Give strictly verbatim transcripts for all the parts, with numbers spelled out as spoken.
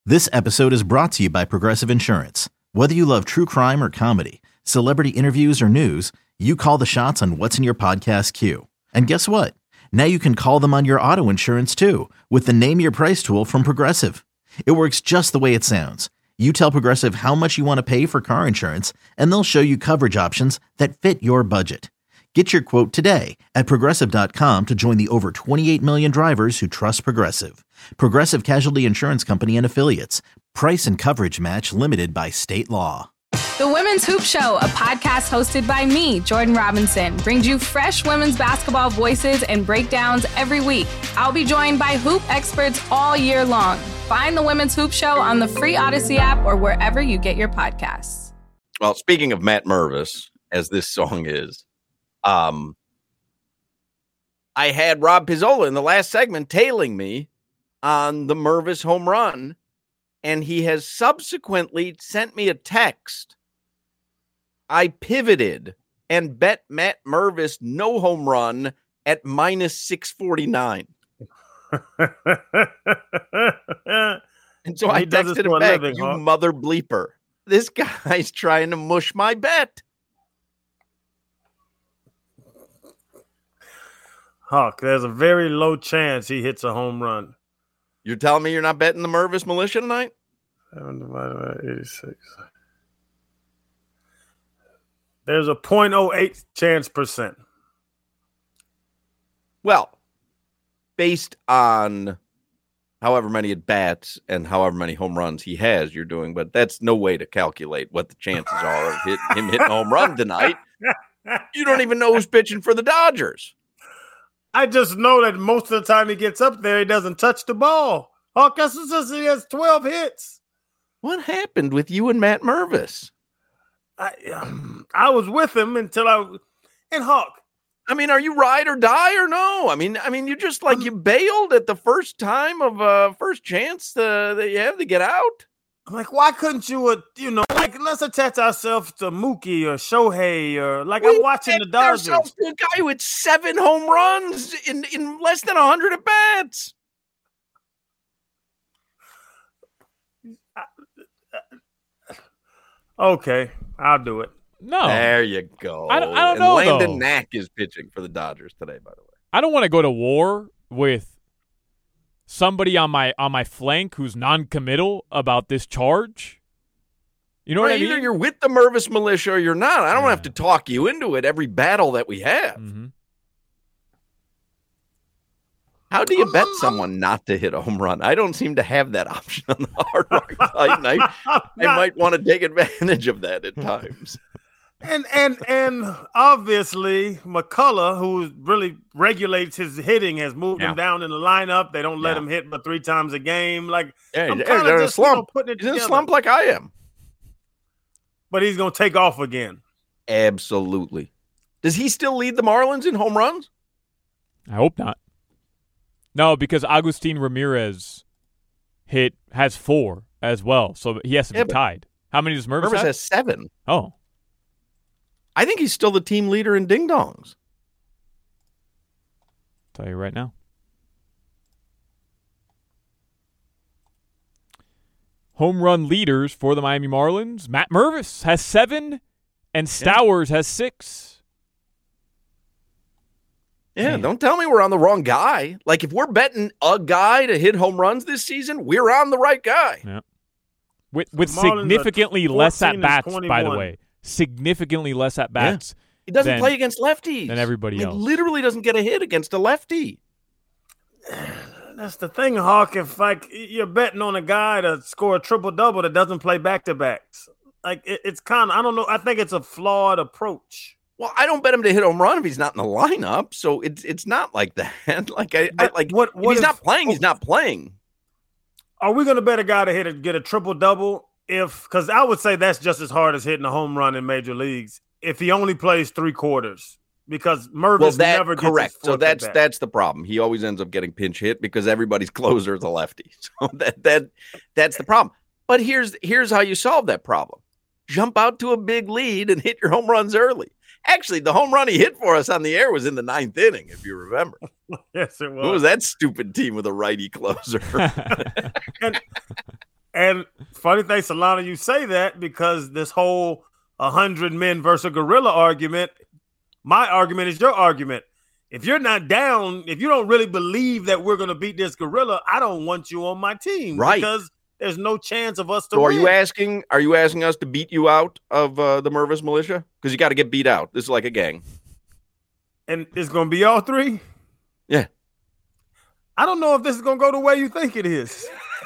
This episode is brought to you by Progressive Insurance. Whether you love true crime or comedy, celebrity interviews or news, you call the shots on what's in your podcast queue. And guess what? Now you can call them on your auto insurance too with the Name Your Price tool from Progressive. It works just the way it sounds. You tell Progressive how much you want to pay for car insurance, and they'll show you coverage options that fit your budget. Get your quote today at Progressive dot com to join the over twenty-eight million drivers who trust Progressive. Progressive Casualty Insurance Company and Affiliates. Price and coverage match limited by state law. The Women's Hoop Show, a podcast hosted by me, Jordan Robinson, brings you fresh women's basketball voices and breakdowns every week. I'll be joined by hoop experts all year long. Find the Women's Hoop Show on the free Odyssey app or wherever you get your podcasts. Well, speaking of Matt Mervis, as this song is, um, I had Rob Pizzola in the last segment tailing me on the Mervis home run, and he has subsequently sent me a text. I pivoted and bet Matt Mervis no home run at minus six forty-nine. And so I texted him back, living, you huh? mother bleeper. This guy's trying to mush my bet. Hawk, there's a very low chance he hits a home run. You're telling me you're not betting the Mervis militia tonight? seven divided by eighty-six. There's a zero point zero eight chance percent. Well, based on however many at bats and however many home runs he has, you're doing, but that's no way to calculate what the chances are of hit, him hitting a home run tonight. You don't even know who's pitching for the Dodgers. I just know that most of the time he gets up there, he doesn't touch the ball. Hawk, that's just he has twelve hits. What happened with you and Matt Mervis? I um, I was with him until I and Hawk. I mean, are you ride or die or no? I mean, I mean, you just like um, you bailed at the first time of uh first chance uh, that you have to get out. I'm like, why couldn't you, uh, you know, like let's attach ourselves to Mookie or Shohei or like we I'm watching the Dodgers. Ourselves to a guy who had seven home runs in in less than a hundred at bats. Okay, I'll do it. No. There you go. I don't, I don't and know, Landon though. Knack is pitching for the Dodgers today, by the way. I don't want to go to war with somebody on my on my flank who's non-committal about this charge. You know right, what I mean? Either you're with the Mervis militia or you're not. I don't yeah. have to talk you into it every battle that we have. Mm-hmm. How do you bet someone not to hit a home run? I don't seem to have that option on the Hard Rock site, and I, I might want to take advantage of that at times. And and and obviously McCullough, who really regulates his hitting, has moved yeah. him down in the lineup. They don't let yeah. him hit but three times a game. Like yeah, I'm they're, they're just, in a slump. You know, putting it He's in together. a slump like I am. But he's going to take off again. Absolutely. Does he still lead the Marlins in home runs? I hope not. No, because Agustin Ramirez hit has four as well, so he has to yeah, be tied. How many does Mervis, Mervis have? has seven. Oh. I think he's still the team leader in ding-dongs. Tell you right now. Home run leaders for the Miami Marlins. Matt Mervis has seven, and Stowers yeah. has six. Yeah, Damn. Don't tell me we're on the wrong guy. Like, if we're betting a guy to hit home runs this season, we're on the right guy. Yeah. With with significantly less at-bats, by the way. Significantly less at-bats. Yeah. He doesn't than, play against lefties. Than everybody he else. He literally doesn't get a hit against a lefty. That's the thing, Hawk. If, like, you're betting on a guy to score a triple-double that doesn't play back-to-backs. Like, it, it's kind of, I don't know, I think it's a flawed approach. Well, I don't bet him to hit a home run if he's not in the lineup, so it's it's not like that. like I, I like what, what if he's if, not playing, he's not playing. Are we going to bet a guy to hit a, get a triple double if? Because I would say that's just as hard as hitting a home run in major leagues if he only plays three quarters. Because Mervis well, that, never gets correct. His so that's back. that's the problem. He always ends up getting pinch hit because everybody's closer is a lefty. So that that that's the problem. But here's here's how you solve that problem: jump out to a big lead and hit your home runs early. Actually, the home run he hit for us on the air was in the ninth inning, if you remember. Yes, it was. Who was that stupid team with a righty closer? and And funny thing, Solana, you say that because this whole one hundred men versus gorilla argument, my argument is your argument. If you're not down, if you don't really believe that we're going to beat this gorilla, I don't want you on my team. Right. Because there's no chance of us to so win. are you asking, are you asking us to beat you out of uh, the Mervis militia? Because you got to get beat out. This is like a gang. And it's going to be all three? Yeah. I don't know if this is going to go the way you think it is.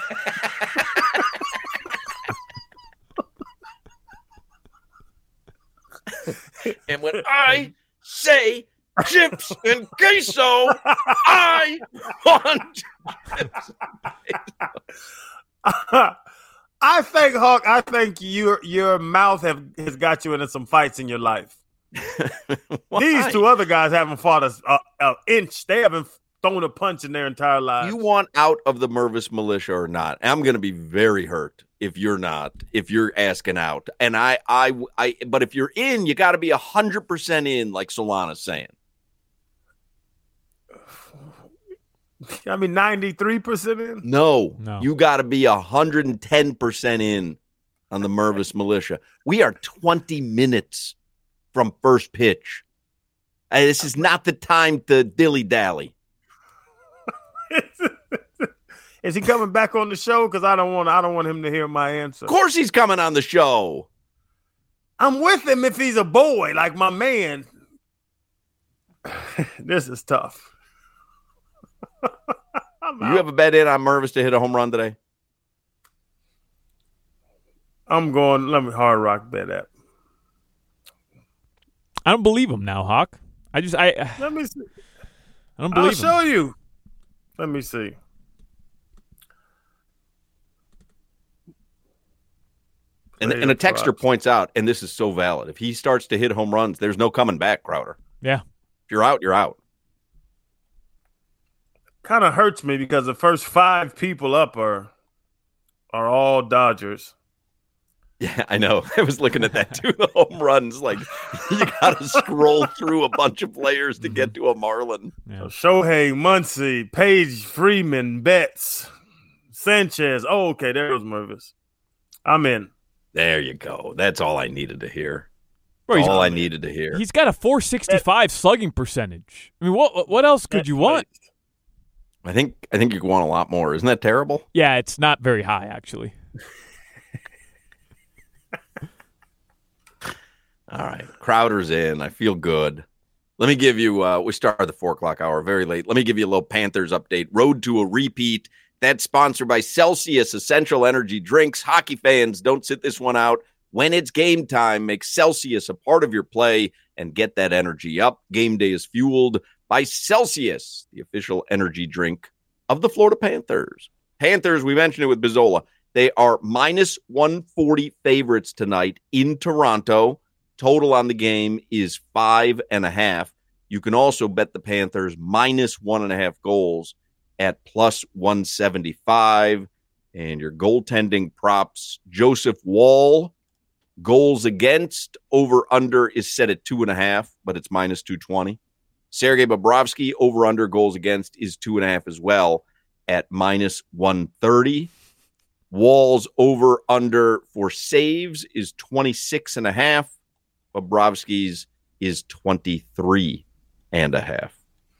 And when I say chips and queso, I want I think, Hawk, I think your your mouth have has got you into some fights in your life. These two other guys haven't fought an inch. They haven't thrown a punch in their entire lives. You want out of the Mervis militia or not? I'm going to be very hurt if you're not, if you're asking out. And I, I, I, but if you're in, you got to be one hundred percent in, like Solana's saying. I mean, ninety-three percent in? No, No. You got to be one hundred ten percent in on the Mervis militia. We are twenty minutes from first pitch. And this is not the time to dilly-dally. Is he coming back on the show? Because I don't want I don't want him to hear my answer. Of course he's coming on the show. I'm with him if he's a boy, like my man. This is tough. You have a bet in on Mervis to hit a home run today? I'm going, let me hard rock bet that. I don't believe him now, Hawk. I just I Let me see. I don't I'll believe show him. you. Let me see. And, and a texter points out, and this is so valid, if he starts to hit home runs, there's no coming back, Crowder. Yeah. If you're out, you're out. Kind of hurts me because the first five people up are are all Dodgers. Yeah, I know. I was looking at that too. The home runs, like you got to scroll through a bunch of players to get to a Marlin. Yeah. So Shohei, Muncy, Page, Freeman, Betts, Sanchez. Oh, okay, there was Mervis. I'm in. There you go. That's all I needed to hear. Bro, he's- all I needed to hear. He's got a four sixty-five slugging percentage. I mean, what what else could That's you want? great. I think I think you could want a lot more. Isn't that terrible? Yeah, it's not very high, actually. All right. Crowder's in. I feel good. Let me give you, uh, we started the four o'clock hour very late. Let me give you a little Panthers update. Road to a repeat. That's sponsored by Celsius Essential Energy Drinks. Hockey fans, don't sit this one out. When it's game time, make Celsius a part of your play and get that energy up. Game day is fueled by Celsius, the official energy drink of the Florida Panthers. Panthers, we mentioned it with Bizzola. They are minus one forty favorites tonight in Toronto. Total on the game is five and a half. You can also bet the Panthers minus one and a half goals at plus one seventy-five. And your goaltending props, Joseph Wall, goals against, over under is set at two and a half, but it's minus two twenty. Sergei Bobrovsky, over under goals against is two and a half as well at minus one thirty. Wall's over under for saves is twenty-six and a half. Bobrovsky's is twenty-three and a half.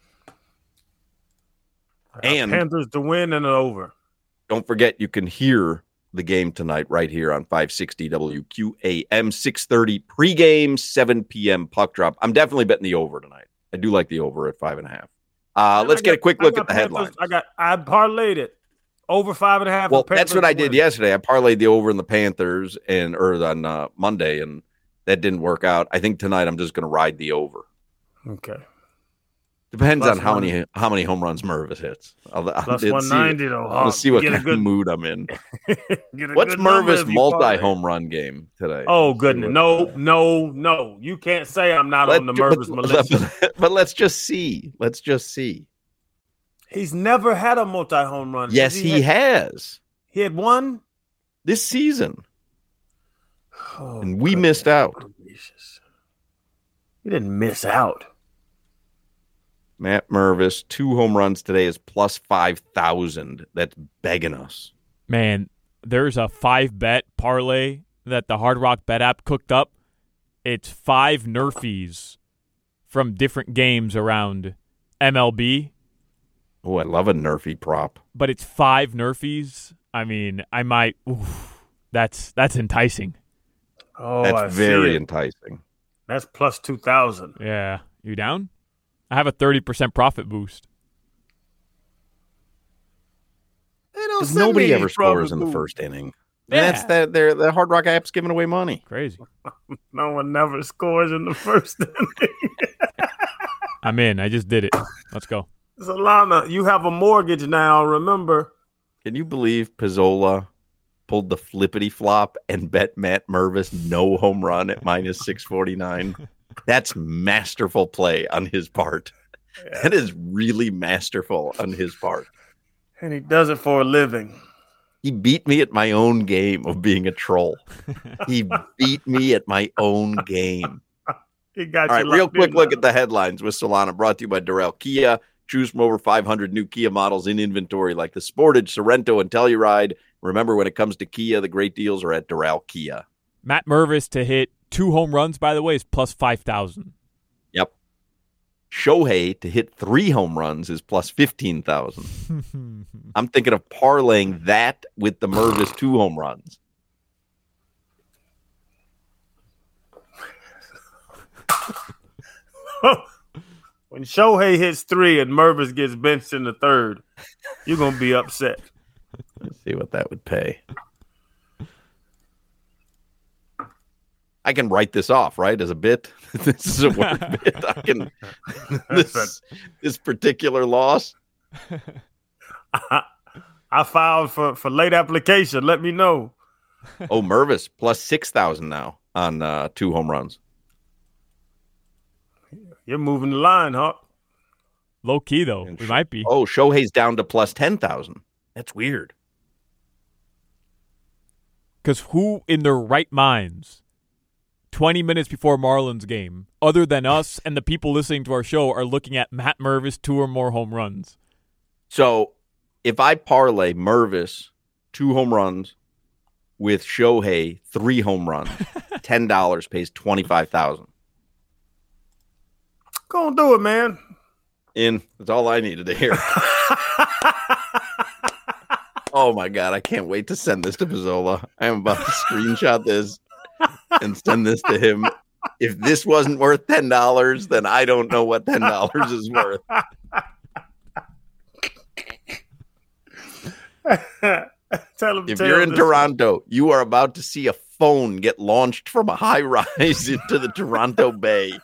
And Panthers to win and an over. don't forget, you can hear the game tonight right here on five sixty W Q A M, six thirty pregame, seven p.m. puck drop. I'm definitely betting the over tonight. I do like the over at five and a half. Uh, let's I get got- a quick I look got at the Panthers- headlines. I got I parlayed it over five and a half. Well, and that's what Panthers I to did win. yesterday. I parlayed the over in the Panthers and or on uh, Monday, and that didn't work out. I think tonight I'm just going to ride the over. Okay. Depends Plus on how one- many how many home runs Mervis hits. I'll, I'll Plus let's one see- ninety though. I'll Hawk. see what Get a kind good, of mood I'm in. get a What's good number Mervis if you multi parlay. home run game today? Oh Let's see goodness, what- no, no, no! You can't say I'm not Let- on the but- Mervis militia. But, but let's just see. Let's just see. He's never had a multi home run. Yes, he had, has He had one. this season, Oh, and we goodness missed out. gracious. He didn't miss out. Matt Mervis, two home runs today is plus five thousand. That's begging us. Man, there's a five bet parlay that the Hard Rock Bet app cooked up. It's five Nerfies from different games around M L B. Oh, I love a Nerfy prop. But it's five Nerfies. I mean, I might. Oof, that's that's enticing. Oh, that's I very enticing. That's plus two thousand. Yeah, you down? I have a thirty percent profit boost. Nobody ever scores in the first inning. Yeah. That's that. They're the Hard Rock app's giving away money. Crazy. No one never scores in the first inning. I'm in. I just did it. Let's go. Solana, you have a mortgage now. Remember? Can you believe Pizzola pulled the flippity flop and bet Matt Mervis no home run at minus six forty-nine? That's masterful play on his part. Yeah. That is really masterful on his part. And he does it for a living. He beat me at my own game of being a troll. He beat me at my own game. He got All you right, real quick in look now. at the headlines with Solana, brought to you by Durrell Kia. Choose from over five hundred new Kia models in inventory like the Sportage, Sorento, and Telluride. Remember, when it comes to Kia, the great deals are at Durrell Kia. Matt Mervis to hit two home runs, by the way, is plus five thousand. Yep. Shohei to hit three home runs is plus fifteen thousand. I'm thinking of parlaying that with the Mervis two home runs. When Shohei hits three and Mervis gets benched in the third, you're going to be upset. Let's see what that would pay. I can write this off, right, as a bit. This is a word bit. I can this, this particular loss. I, I filed for, for late application. Let me know. Oh, Mervis plus six thousand now on uh, two home runs. You're moving the line, huh? Low key though, And we Sh- might be. Oh, Shohei's down to plus ten thousand. That's weird. Because who in their right minds, twenty minutes before Marlins game, other than us and the people listening to our show, are looking at Matt Mervis two or more home runs? So if I parlay Mervis two home runs with Shohei three home runs, ten dollars pays twenty-five thousand. Go on, do it, man. In. That's all I needed to hear. Oh, my God. I can't wait to send this to Pizzola. I am about to screenshot this and send this to him. If this wasn't worth ten dollars, then I don't know what ten dollars is worth. Tell him, If tell you're him in this Toronto, you are about to see a phone get launched from a high rise into the Toronto Bay.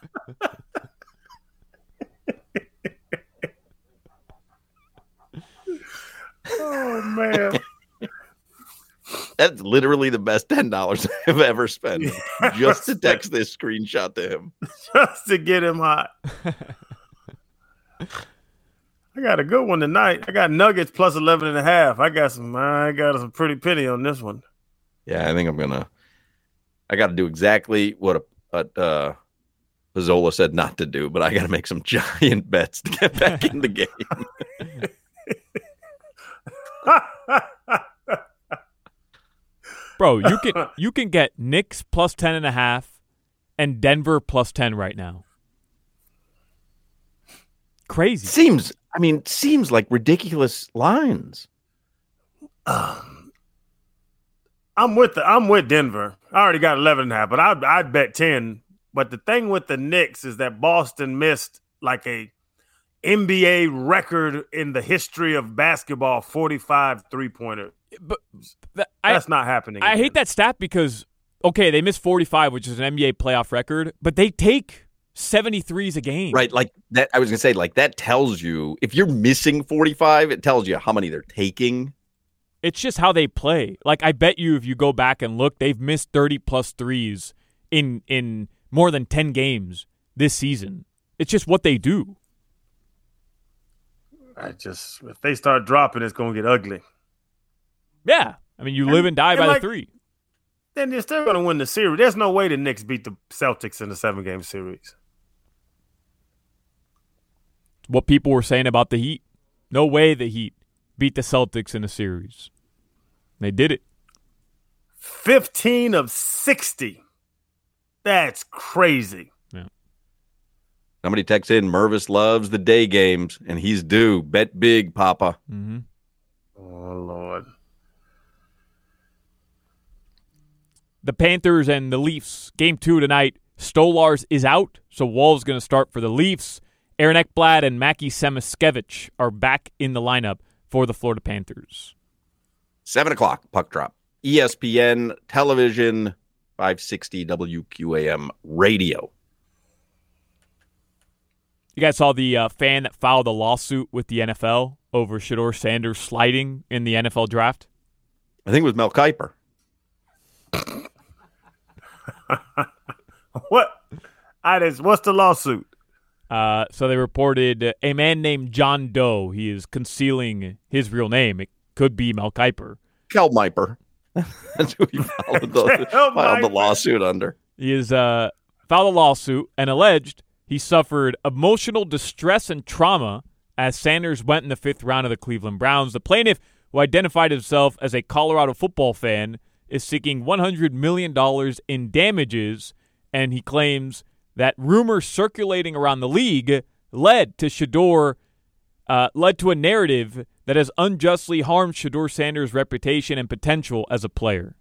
Oh, man. That's literally the best ten dollars I've ever spent. Just to text this screenshot to him. Just to get him hot. I got a good one tonight. I got Nuggets plus eleven and a half. I got some I got some pretty penny on this one. Yeah, I think I'm gonna I gotta do exactly what a what uh Pizzola said not to do, but I gotta make some giant bets to get back in the game. Bro, you can you can get Knicks plus ten and a half and Denver plus ten right now. Crazy. Seems I mean, seems like ridiculous lines. Um, I'm with the, I'm with Denver. I already got eleven and a half, but I'd, I'd bet ten. But the thing with the Knicks is that Boston missed like a N B A record in the history of basketball, forty-five three-pointer. But th- That's I, not happening. I again. hate that stat because, okay, they missed forty-five, which is an N B A playoff record, but they take seventy-threes a game. Right, like that I was gonna say, like that tells you if you're missing forty-five, it tells you how many they're taking. It's just how they play. Like, I bet you if you go back and look, they've missed thirty-plus threes in in more than ten games this season. It's just what they do. I just if they start dropping, it's going to get ugly. Yeah. I mean, you live and die and by like- the three. Then they're still going to win the series. There's no way the Knicks beat the Celtics in the seven-game series. What people were saying about the Heat. No way the Heat beat the Celtics in a series. They did it. fifteen of sixty. That's crazy. Yeah. Somebody texts in, Mervis loves the day games, and he's due. Bet big, Papa. Mm-hmm. Oh, Lord. The Panthers and the Leafs. Game two tonight. Stolarz is out, so Wall's going to start for the Leafs. Aaron Ekblad and Mackie Samoskevich are back in the lineup for the Florida Panthers. Seven o'clock, puck drop. E S P N television, five sixty W Q A M radio. You guys saw the uh, fan that filed a lawsuit with the N F L over Shedeur Sanders sliding in the N F L draft? I think it was Mel Kiper. What? I just, what's the lawsuit? Uh, so they reported a man named John Doe. He is concealing his real name. It could be Mel Kiper. Kel Miper. That's who he filed the, filed the lawsuit under. He is uh, filed a lawsuit and alleged he suffered emotional distress and trauma as Sanders went in the fifth round of the Cleveland Browns. The plaintiff, who identified himself as a Colorado football fan, is seeking one hundred million dollars in damages, and he claims that rumors circulating around the league led to Shedeur, uh, led to a narrative that has unjustly harmed Shedeur Sanders' reputation and potential as a player.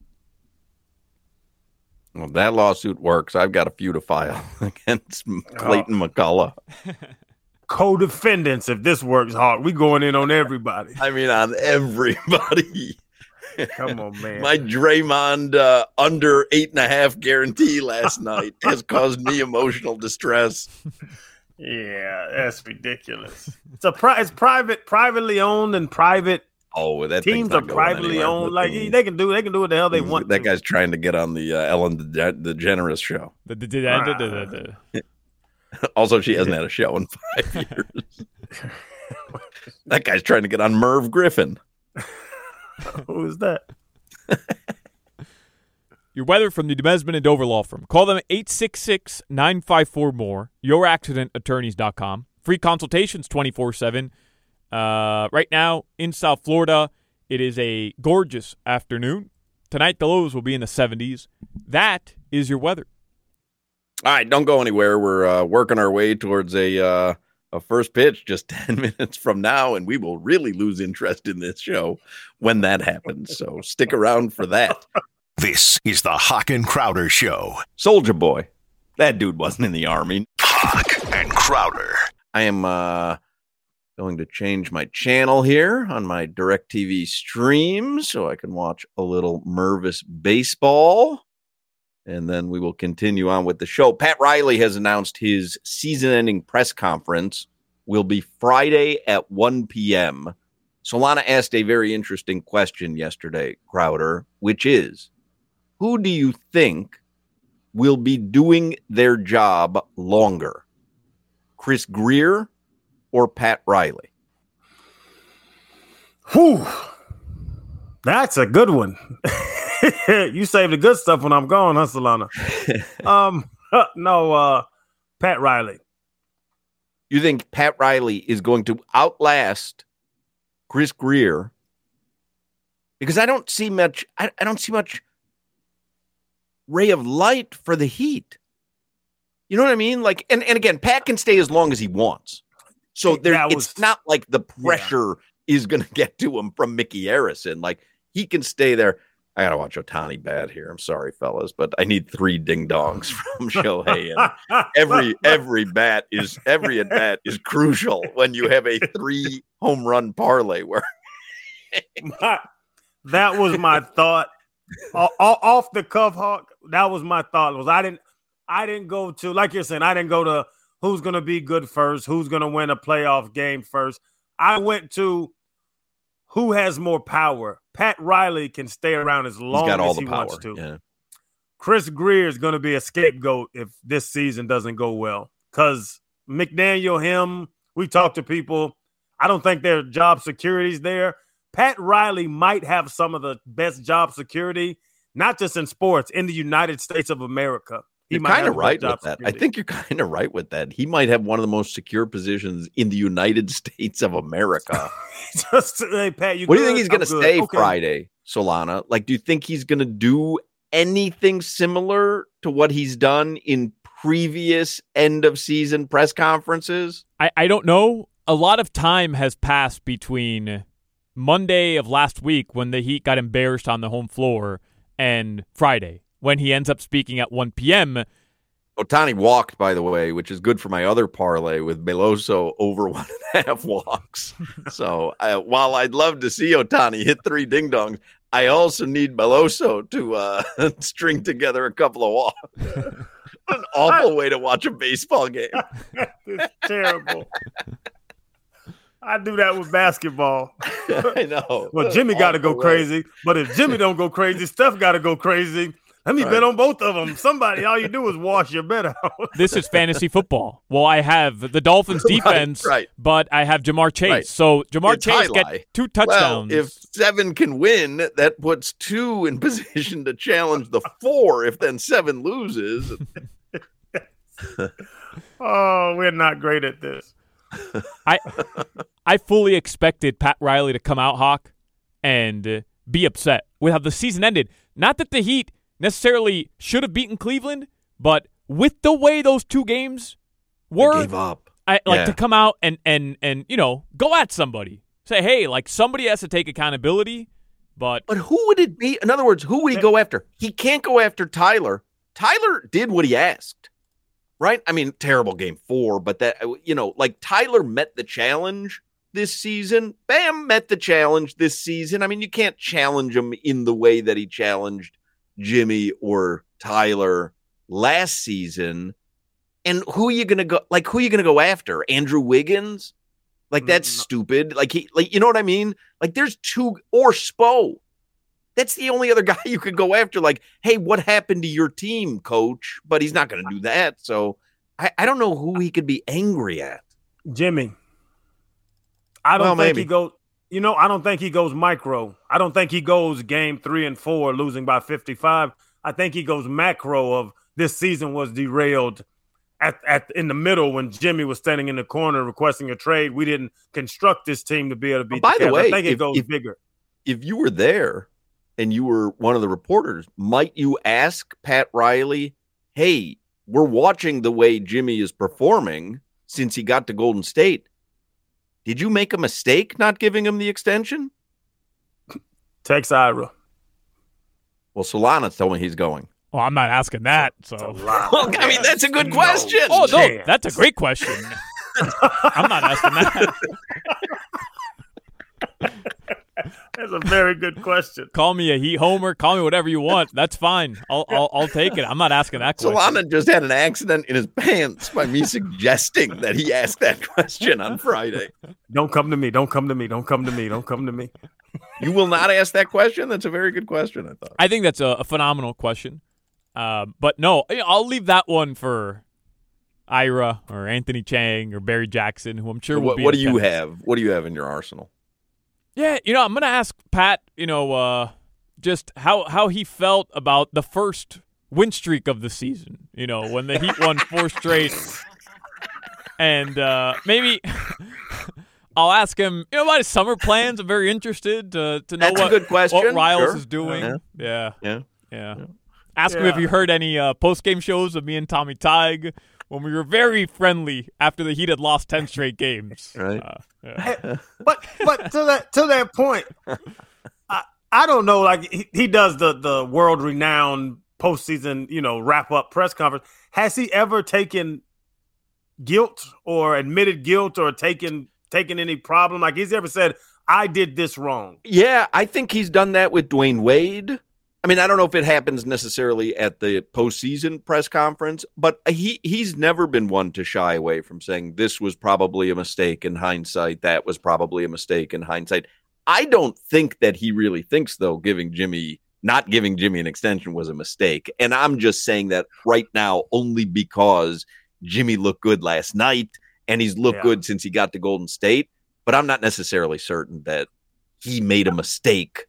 Well, that lawsuit works. I've got a few to file against Clayton oh. McCullough. Co-defendants, if this works hard, we going in on everybody. I mean, on everybody. Come on, man. My Draymond uh, under eight and a half guarantee last night has caused me emotional distress. Yeah, that's ridiculous. It's a pri- it's private, privately owned, and private. Oh, that teams are privately owned. Like the, they can do, they can do what the hell they want. That to. guy's trying to get on the uh, Ellen DeGeneres show. The, the, the, the, the, the, the. Also, she hasn't had a show in five years. That guy's trying to get on Merv Griffin. Who is that? Your weather from the Demesman and Dover Law Firm. Call them at eight six six, nine five four, M O R E, your accident attorneys dot com. Free consultations twenty-four seven. Uh, right now in South Florida, it is a gorgeous afternoon. Tonight, the lows will be in the seventies. That is your weather. All right, don't go anywhere. We're uh, working our way towards a uh, a first pitch just ten minutes from now, and we will really lose interest in this show when that happens. So stick around for that. This is the Hawk and Crowder Show. Soldier Boy. That dude wasn't in the Army. Hawk and Crowder. I am uh, going to change my channel here on my DirecTV stream so I can watch a little Mervis baseball. And then we will continue on with the show. Pat Riley has announced his season-ending press conference will be Friday at one p.m. Solana asked a very interesting question yesterday, Crowder, which is, who do you think will be doing their job longer? Chris Greer or Pat Riley? Whew. That's a good one. You save the good stuff when I'm gone, huh, Solana? um, no, uh, Pat Riley. You think Pat Riley is going to outlast Chris Greer? Because I don't see much. I, I don't see much ray of light for the Heat. You know what I mean? Like, and, and again, Pat can stay as long as he wants. So there, was, it's not like the pressure yeah. is going to get to him from Mickey Harrison. Like, he can stay there. I got to watch Ohtani bat here. I'm sorry, fellas, but I need three ding dongs from Shohei. And every every bat is every at bat is crucial when you have a three home run parlay. Where that was my thought. O- off the cuff, Hawk. That was my thought. Was I didn't I didn't go to, like you're saying, I didn't go to who's going to be good first, who's going to win a playoff game first. I went to who has more power. Pat Riley can stay around as long He's got all as the he power. wants to. Yeah. Chris Greer is going to be a scapegoat if this season doesn't go well. Because McDaniel, him, we talked to people. I don't think their job security's there. Pat Riley might have some of the best job security, not just in sports, in the United States of America. He You're kind of right with that. Security. I think you're kind of right with that. He might have one of the most secure positions in the United States of America. Just, hey, Pat, you what good? do you think he's going to stay okay. Friday? Solana? Like, do you think he's going to do anything similar to what he's done in previous end of season press conferences? I, I don't know. A lot of time has passed between Monday of last week when the Heat got embarrassed on the home floor and Friday when he ends up speaking at one p.m. Ohtani walked, by the way, which is good for my other parlay with Beloso over one and a half walks. So uh, while I'd love to see Ohtani hit three ding-dongs, I also need Beloso to uh, string together a couple of walks. An awful way to watch a baseball game. It's terrible. I do that with basketball. I know. Well, Jimmy got to go crazy, but if Jimmy don't go crazy, Steph got to go crazy. Let me right. bet on both of them. Somebody, all you do is wash your bet out. This is fantasy football. Well, I have the Dolphins defense, right, right. but I have Jamar Chase. Right. So Jamar it's Chase get two touchdowns. Well, if seven can win, that puts two in position to challenge the four if then seven loses. Oh, we're not great at this. I I fully expected Pat Riley to come out, Hawk, and uh, be upset with how the season ended. Not that the Heat necessarily should have beaten Cleveland, but with the way those two games were, they gave up. I like yeah. to come out and, and, and, you know, go at somebody. Say, hey, like somebody has to take accountability, but... But who would it be? In other words, who would he go after? He can't go after Tyler. Tyler did what he asked, right? I mean, terrible game four, but that, you know, like Tyler met the challenge this season. Bam met the challenge this season. I mean, you can't challenge him in the way that he challenged Jimmy or Tyler last season. And who are you going to go, like, who are you going to go after? Andrew Wiggins? Like, that's no. stupid. Like, he, like, you know what I mean? Like, there's two, or Spo. That's the only other guy you could go after. Like, hey, what happened to your team, coach? But he's not going to do that. So I, I don't know who he could be angry at. Jimmy. I don't well, think maybe. he goes. You know, I don't think he goes micro. I don't think he goes game three and four, losing by fifty-five. I think he goes macro of this season was derailed at, at in the middle when Jimmy was standing in the corner requesting a trade. We didn't construct this team to be able to beat well, by the the Cavs. way, I think it if, goes if, bigger. If you were there and you were one of the reporters, might you ask Pat Riley, hey, we're watching the way Jimmy is performing since he got to Golden State. Did you make a mistake not giving him the extension? Text Ira. Well, Solana told me he's going. Well, I'm not asking that. So, well, I mean, that's a good question. No oh, no, that's a great question. I'm not asking that. That's a very good question. Call me a Heat homer. Call me whatever you want. That's fine. I'll I'll, I'll take it. I'm not asking that question. Solana just had an accident in his pants by me suggesting that he asked that question on Friday. Don't come to me. Don't come to me. Don't come to me. Don't come to me. You will not ask that question? That's a very good question, I thought. I think that's a, a phenomenal question. Uh, but no, I'll leave that one for Ira or Anthony Chang or Barry Jackson, who I'm sure will what, be. What do you have? What do you have in your arsenal? Yeah, you know, I'm going to ask Pat, you know, uh, just how, how he felt about the first win streak of the season, you know, when the Heat won four straight. And uh, maybe I'll ask him, you know, about his summer plans. I'm very interested to, to know That's what, a good question. what Riles Sure. is doing. Uh-huh. Yeah. Yeah. Yeah. yeah. Ask yeah. him if you heard any uh, post-game shows of me and Tommy Tig when we were very friendly after the Heat had lost ten straight games. Right. Uh, yeah. but but to that to that point, I, I don't know. Like he, he does the the world renowned postseason, you know, wrap up press conference. Has he ever taken guilt or admitted guilt or taken taken any problem? Like he's ever said, "I did this wrong"? Yeah, I think he's done that with Dwayne Wade. I mean, I don't know if it happens necessarily at the postseason press conference, but he he's never been one to shy away from saying this was probably a mistake in hindsight. That was probably a mistake in hindsight. I don't think that he really thinks, though, giving Jimmy, not giving Jimmy an extension was a mistake. And I'm just saying that right now only because Jimmy looked good last night and he's looked yeah. good since he got to Golden State. But I'm not necessarily certain that he made a mistake.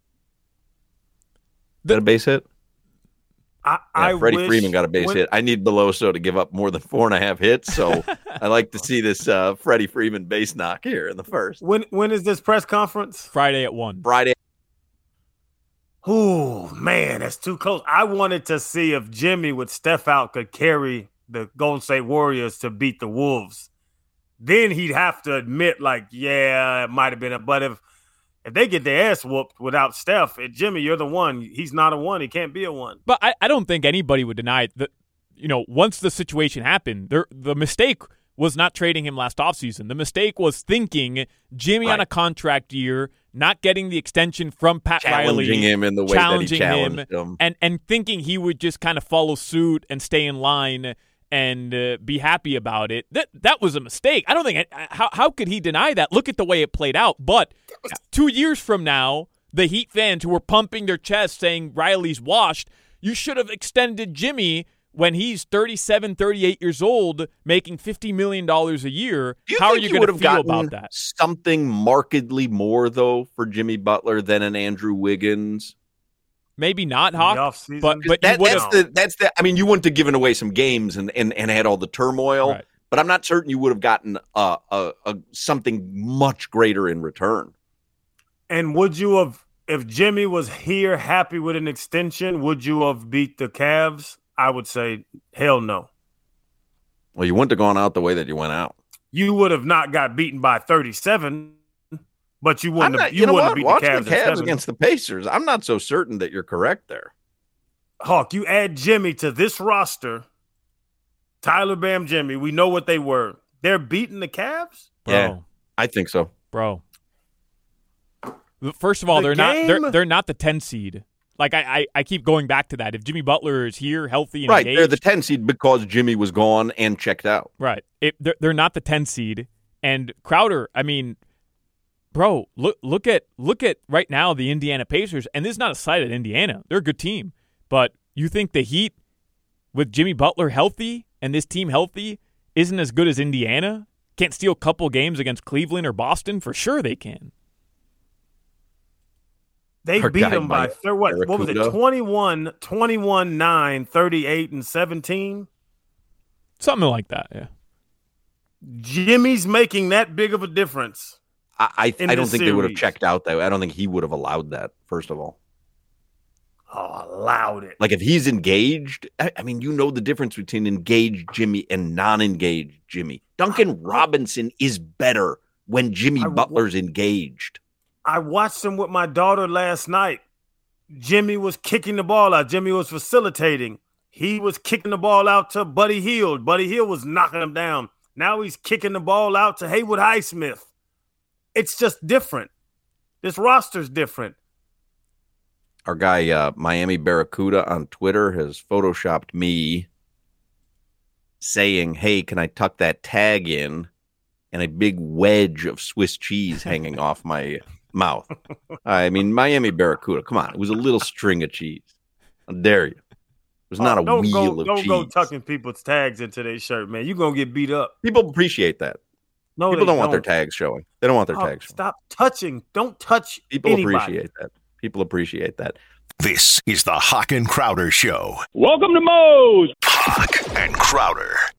Got a base hit? I, yeah, I Freddie wish Freeman got a base when, hit. I need Beloso to give up more than four and a half hits, so I like to see this uh, Freddie Freeman base knock here in the first. When when is this press conference? Friday at one. Friday. Oh, man, that's too close. I wanted to see if Jimmy with Steph out could carry the Golden State Warriors to beat the Wolves. Then he'd have to admit, like, yeah, it might have been a, but if if they get their ass whooped without Steph, and Jimmy, you're the one. He's not a one. He can't be a one. But I, I don't think anybody would deny that, you know, once the situation happened, there, the mistake was not trading him last offseason. The mistake was thinking Jimmy right. on a contract year, not getting the extension from Pat challenging Riley. him in the way that he challenged him, him. And, and thinking he would just kind of follow suit and stay in line and uh, be happy about it. That that was a mistake. I don't think – how how could he deny that? Look at the way it played out. But two years from now, the Heat fans who were pumping their chest saying Riley's washed, you should have extended Jimmy when he's thirty-seven, thirty-eight years old, making fifty million dollars a year. Do you How are think you going to feel gotten about that? Something markedly more, though, for Jimmy Butler than an Andrew Wiggins? Maybe not, Hawk, but, but that, you that's the that's the. I mean, you wouldn't have given away some games and, and, and had all the turmoil, right. but I'm not certain you would have gotten a, a, a something much greater in return. And would you have, if Jimmy was here happy with an extension, would you have beat the Cavs? I would say, hell no. Well, you wouldn't have gone out the way that you went out. You would have not got beaten by thirty-seven. But you wouldn't not, have, you, you know wouldn't what? beat Watching the Cavs, the Cavs against the Pacers, I'm not so certain that you're correct there. Hawk, you add Jimmy to this roster, Tyler, Bam, Jimmy, we know what they were. They're beating the Cavs? Bro. Yeah, I think so. Bro. First of all, The they're not game- they're, they're not the ten seed. Like, I, I, I keep going back to that. If Jimmy Butler is here, healthy and Right, engaged, they're the ten seed because Jimmy was gone and checked out. right. It, they're, they're not the ten seed. And Crowder, I mean, bro, look look at look at right now the Indiana Pacers, and this is not a slight at Indiana. They're a good team. But you think the Heat, with Jimmy Butler healthy and this team healthy, isn't as good as Indiana? Can't steal a couple games against Cleveland or Boston? For sure they can. They Our beat guy them by, Mike thir- what, what was it, Barracuda. twenty-one, twenty-one, nine, thirty-eight, and seventeen? Something like that, yeah. Jimmy's making that big of a difference. I I, In I don't this think they would have series. checked out though. I don't think he would have allowed that. First of all, Oh, allowed it. like if he's engaged, I, I mean, you know the difference between engaged Jimmy and non-engaged Jimmy. Duncan Robinson is better when Jimmy I- Butler's engaged. I watched him with my daughter last night. Jimmy was kicking the ball out. Jimmy was facilitating. He was kicking the ball out to Buddy Hield. Buddy Hield was knocking him down. Now he's kicking the ball out to Haywood Highsmith. It's just different. This roster's different. Our guy uh, Miami Barracuda on Twitter has photoshopped me saying, "Hey, can I tuck that tag in?" and a big wedge of Swiss cheese hanging off my mouth. I mean, Miami Barracuda, come on. It was a little string of cheese. How dare you? It was not Oh, a don't wheel go, of don't cheese. go tucking people's tags into their shirt, man. You're going to get beat up. People appreciate that. No, People they don't want their tags showing. They don't want their Oh, tags showing. stop touching. Don't touch People anybody. appreciate that. People appreciate that. This is the Hawk and Crowder Show. Welcome to Moe's. Hawk and Crowder.